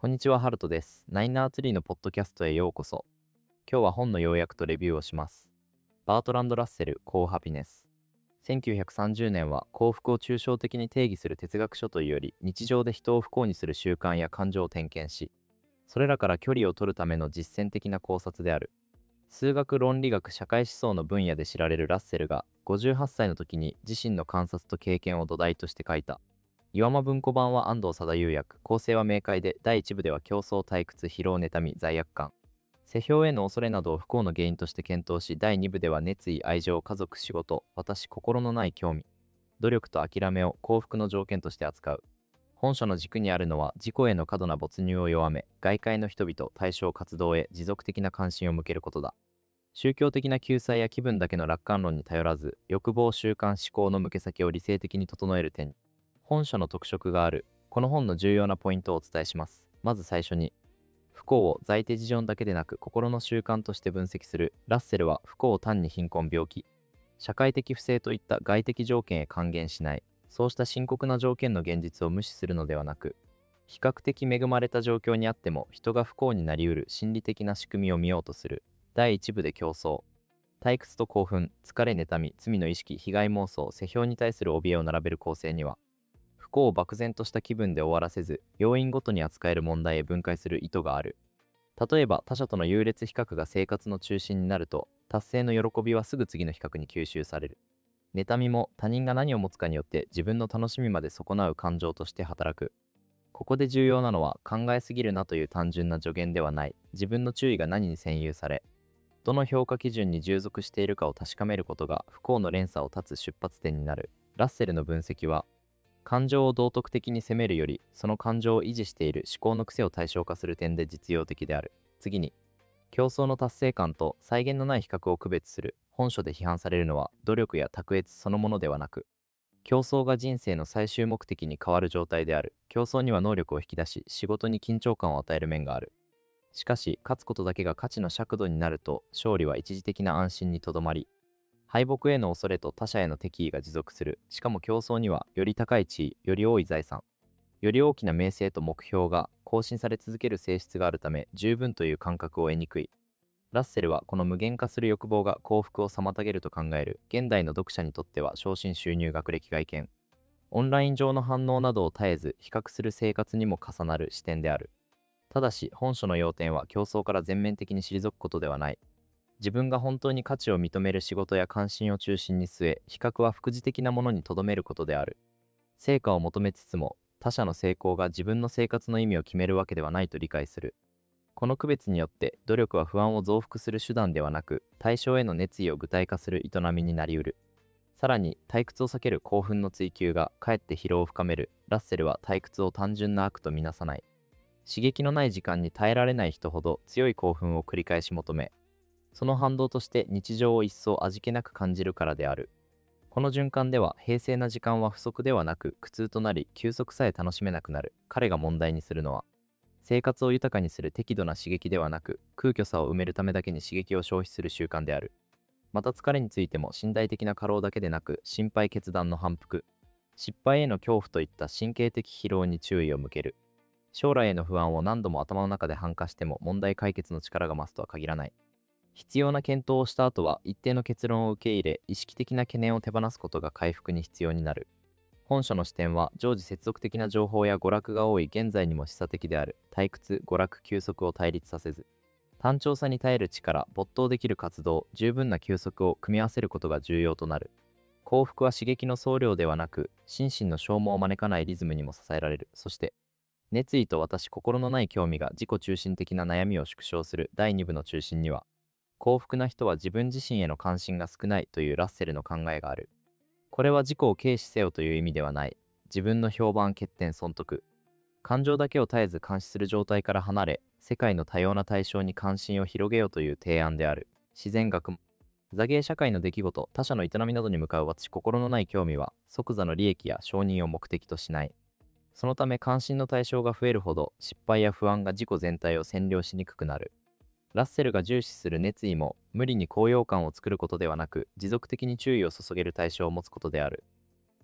こんにちは、ハルトです。ナイナーツリーのポッドキャストへようこそ。今日は本の要約とレビューをします。バートランド・ラッセル、コーハピネス。1930年は幸福を抽象的に定義する哲学書というより、日常で人を不幸にする習慣や感情を点検し、それらから距離を取るための実践的な考察である。数学論理学社会思想の分野で知られるラッセルが58歳の時に自身の観察と経験を土台として書いた。岩間文庫版は安藤貞雄訳、構成は明快で、第1部では競争退屈、疲労妬み、罪悪感、世評への恐れなどを不幸の原因として検討し、第2部では熱意、愛情、家族、仕事、私、心のない興味、努力と諦めを幸福の条件として扱う。本書の軸にあるのは、自己への過度な没入を弱め、外界の人々、対象活動へ持続的な関心を向けることだ。宗教的な救済や気分だけの楽観論に頼らず、欲望、習慣、思考の向け先を理性的に整える点に、本書の特色がある。この本の重要なポイントをお伝えします。まず最初に、不幸を財定事情だけでなく心の習慣として分析する。ラッセルは不幸を単に貧困、病気、社会的不正といった外的条件へ還元しない。そうした深刻な条件の現実を無視するのではなく、比較的恵まれた状況にあっても人が不幸になりうる心理的な仕組みを見ようとする。第1部で競争、退屈と興奮、疲れ妬み、罪の意識、被害妄想、世評に対する怯えを並べる構成には、不幸を漠然とした気分で終わらせず、要因ごとに扱える問題へ分解する意図がある。例えば、他者との優劣比較が生活の中心になると、達成の喜びはすぐ次の比較に吸収される。妬みも他人が何を持つかによって自分の楽しみまで損なう感情として働く。ここで重要なのは、考えすぎるなという単純な助言ではない。自分の注意が何に占有され、どの評価基準に従属しているかを確かめることが不幸の連鎖を断つ出発点になる。ラッセルの分析は、感情を道徳的に責めるより、その感情を維持している思考の癖を対象化する点で実用的である。次に、競争の達成感と際限のない比較を区別する。本書で批判されるのは、努力や卓越そのものではなく、競争が人生の最終目的に変わる状態である。競争には能力を引き出し、仕事に緊張感を与える面がある。しかし、勝つことだけが価値の尺度になると、勝利は一時的な安心にとどまり、敗北への恐れと他者への敵意が持続する。しかも競争には、より高い地位、より多い財産、より大きな名声と目標が更新され続ける性質があるため、十分という感覚を得にくい。ラッセルはこの無限化する欲望が幸福を妨げると考える。現代の読者にとっては昇進、収入、学歴、外見、オンライン上の反応などを絶えず比較する生活にも重なる視点である。ただし、本書の要点は競争から全面的に退くことではない。自分が本当に価値を認める仕事や関心を中心に据え、比較は副次的なものにとどめることである。成果を求めつつも、他者の成功が自分の生活の意味を決めるわけではないと理解する。この区別によって、努力は不安を増幅する手段ではなく、対象への熱意を具体化する営みになりうる。さらに、退屈を避ける興奮の追求がかえって疲労を深める。ラッセルは退屈を単純な悪とみなさない。刺激のない時間に耐えられない人ほど強い興奮を繰り返し求め、その反動として日常を一層味気なく感じるからである。この循環では平静な時間は不足ではなく苦痛となり、休息さえ楽しめなくなる。彼が問題にするのは、生活を豊かにする適度な刺激ではなく、空虚さを埋めるためだけに刺激を消費する習慣である。また疲れについても身体的な過労だけでなく、心配、決断の反復、失敗への恐怖といった神経的疲労に注意を向ける。将来への不安を何度も頭の中で反軻しても問題解決の力が増すとは限らない。必要な検討をした後は一定の結論を受け入れ、意識的な懸念を手放すことが回復に必要になる。本書の視点は常時接続的な情報や娯楽が多い現在にも示唆的である。退屈、娯楽、休息を対立させず、単調さに耐える力、没頭できる活動、十分な休息を組み合わせることが重要となる。幸福は刺激の総量ではなく、心身の消耗を招かないリズムにも支えられる。そして、熱意と私、心のない興味が自己中心的な悩みを縮小する。第2部の中心には、幸福な人は自分自身への関心が少ないというラッセルの考えがある。これは自己を軽視せよという意味ではない。自分の評判、欠点、損得、感情だけを絶えず監視する状態から離れ、世界の多様な対象に関心を広げようという提案である。自然学も、座芸社会の出来事、他者の営みなどに向かう私心のない興味は、即座の利益や承認を目的としない。そのため関心の対象が増えるほど、失敗や不安が自己全体を占領しにくくなる。ラッセルが重視する熱意も、無理に高揚感を作ることではなく、持続的に注意を注げる対象を持つことである。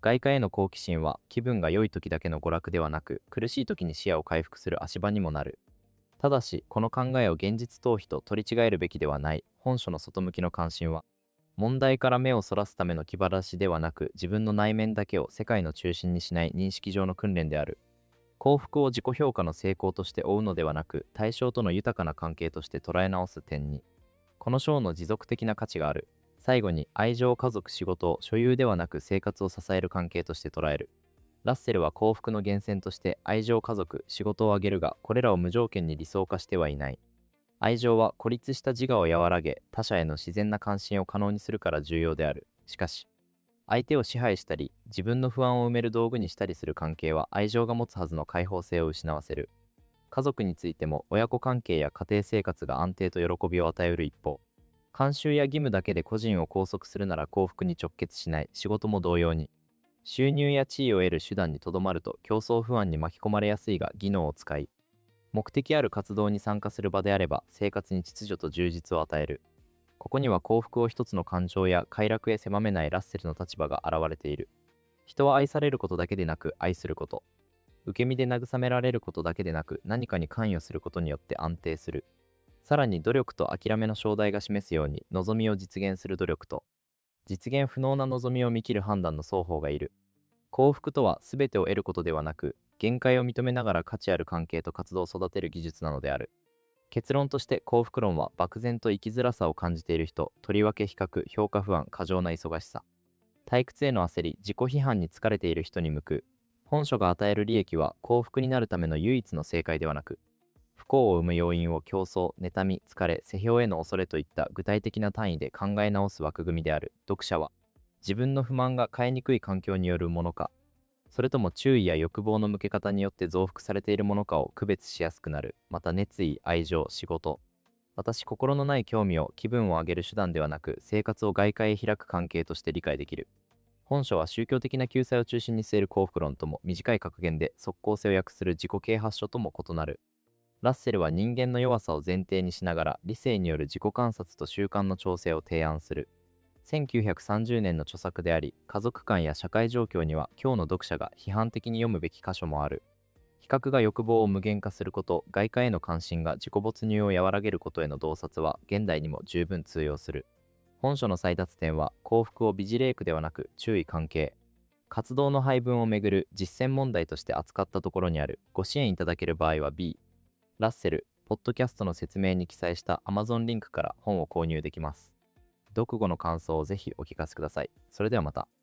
外界への好奇心は気分が良い時だけの娯楽ではなく、苦しい時に視野を回復する足場にもなる。ただし、この考えを現実逃避と取り違えるべきではない。本書の外向きの関心は、問題から目をそらすための気晴らしではなく、自分の内面だけを世界の中心にしない認識上の訓練である。幸福を自己評価の成功として追うのではなく、対象との豊かな関係として捉え直す点に、この章の持続的な価値がある。最後に、愛情、家族、仕事を所有ではなく生活を支える関係として捉える。ラッセルは幸福の源泉として愛情、家族、仕事を挙げるが、これらを無条件に理想化してはいない。愛情は孤立した自我を和らげ、他者への自然な関心を可能にするから重要である。しかし、相手を支配したり、自分の不安を埋める道具にしたりする関係は愛情が持つはずの開放性を失わせる。家族についても親子関係や家庭生活が安定と喜びを与える一方、慣習や義務だけで個人を拘束するなら幸福に直結しない。仕事も同様に、収入や地位を得る手段にとどまると競争不安に巻き込まれやすいが、技能を使い、目的ある活動に参加する場であれば生活に秩序と充実を与える。ここには幸福を一つの感情や快楽へ狭めないラッセルの立場が現れている。人は愛されることだけでなく愛すること。受け身で慰められることだけでなく何かに関与することによって安定する。さらに努力と諦めの正題が示すように、望みを実現する努力と実現不能な望みを見切る判断の双方がいる。幸福とは全てを得ることではなく、限界を認めながら価値ある関係と活動を育てる技術なのである。結論として幸福論は漠然と生きづらさを感じている人、とりわけ比較、評価不安、過剰な忙しさ、退屈への焦り、自己批判に疲れている人に向く。本書が与える利益は幸福になるための唯一の正解ではなく、不幸を生む要因を競争、妬み、疲れ、世評への恐れといった具体的な単位で考え直す枠組みである。読者は自分の不満が変えにくい環境によるものか、それとも注意や欲望の向け方によって増幅されているものかを区別しやすくなる。また熱意、愛情、仕事、心のない興味を気分を上げる手段ではなく生活を外界へ開く関係として理解できる。本書は宗教的な救済を中心に据える幸福論とも、短い格言で即効性を訳する自己啓発書とも異なる。ラッセルは人間の弱さを前提にしながら理性による自己観察と習慣の調整を提案する。1930年の著作であり、家族観や社会状況には今日の読者が批判的に読むべき箇所もある。比較が欲望を無限化すること、外界への関心が自己没入を和らげることへの洞察は現代にも十分通用する。本書の採奪点は幸福を美辞麗句ではなく注意関係、活動の配分をめぐる実践問題として扱ったところにある。ご支援いただける場合は B、ラッセル、ポッドキャストの説明に記載した Amazon リンクから本を購入できます。読後の感想をぜひお聞かせください。それではまた。